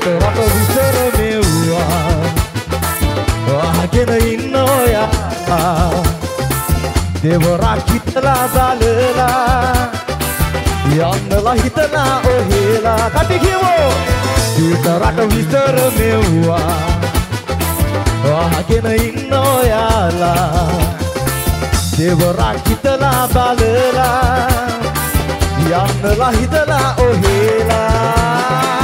රට විතර මෙව්වා අහගෙන ඉන්න ඔයා දෙවරක් හිතලා බලලා යන්නලා හිතලා ඔහෙලා කටි කියමු රට විතර මෙව්වා අහගෙන ඉන්න ඔයාලා දෙවරක් හිතලා බලලා යන්නලා හිතලා ඔහෙලා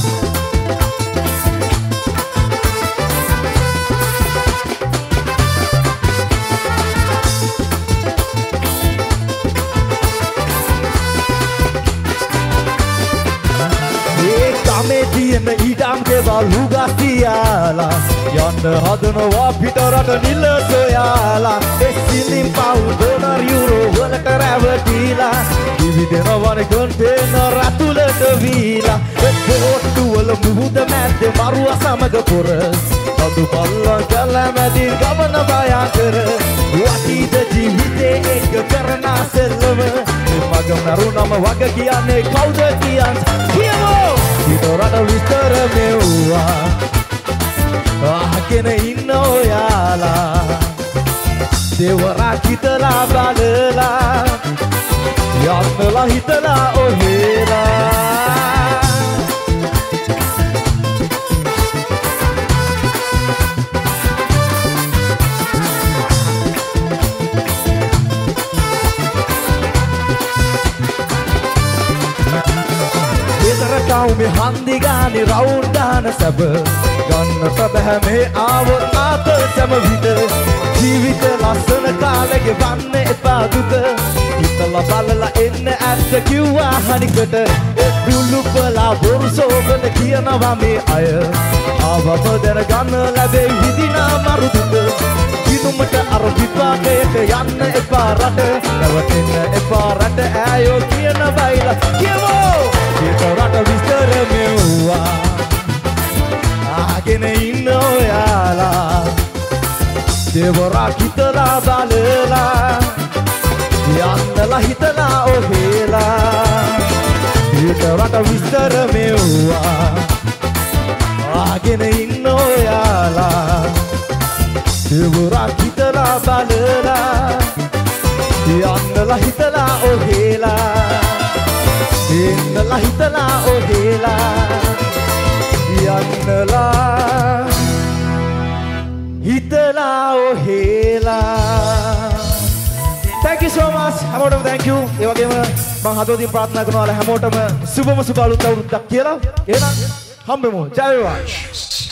මේ තියෙන ඊටම් ගෙවල් හුගස් තියාලා යන්න හදනවා පිටරට නිල සොයාලා එක්සිලින් පව් ඩොලර් යුරෝ වලට රැවටිලා විවිධනවනේ කන්ටේනර් අතුලට වීලා එක්කොට්ටු වල මුහුද මැද්දේ මරුව සමග පොර අදු පල්ලන් කැලමැදින් ගමන බයා කර වටීද ජීවිතේ එක කරන සෙල්ලම මග මරුණම වග කියන්නේ කවුද කියමු රට විතර මෙව්වා අහගෙන ඉන්න ඔයාලා දෙවරක් හිතලා බලලා යන්නලා හිතලා ඔහෙලා මේ හන්දි ගානේ රවුන්ඩ් දාන සැබ ගන්නට බෑ මේ ආවොත් ආත සැම විට ජීවිත ලස්සන කාලෙක වන්න එපා දුක හිතලා බලලා එන්න ඇත්ත කිව්වා හනිකට බුලුපලා බොරු සෝබන කියනවා මේ අය ආවම දැනගන්න ලැබේ විදිනා මරු දුක දිනුමට අර විපාකයට යන්න එපා රට නැවතෙන්න එපා රට ඈයෝ කියන බයිලා කියමු රට විස්තර මෙව්වා අහගෙන ඉන්න ඔයාලා දෙවරක් හිතලා බලලා යන්නලා හිතලා ඔහෙලා රට විස්තර මෙව්වා අහගෙන ඉන්න ඔයාලා දෙවරක් හිතලා බලලා යන්නලා හිතලා ඔහෙලා ඉන්නලා හිතලා ඔහෙලා යන්නලා හිතලා ඔහෙලා Thank you so much හැමෝටම thank you ඒ වගේම මම හදවතින් ප්‍රාර්ථනා කරනවා හැමෝටම සුබම සුබ අලුත් අවුරුද්දක් කියලා එහෙනම් හම්බෙමු ජය වේවා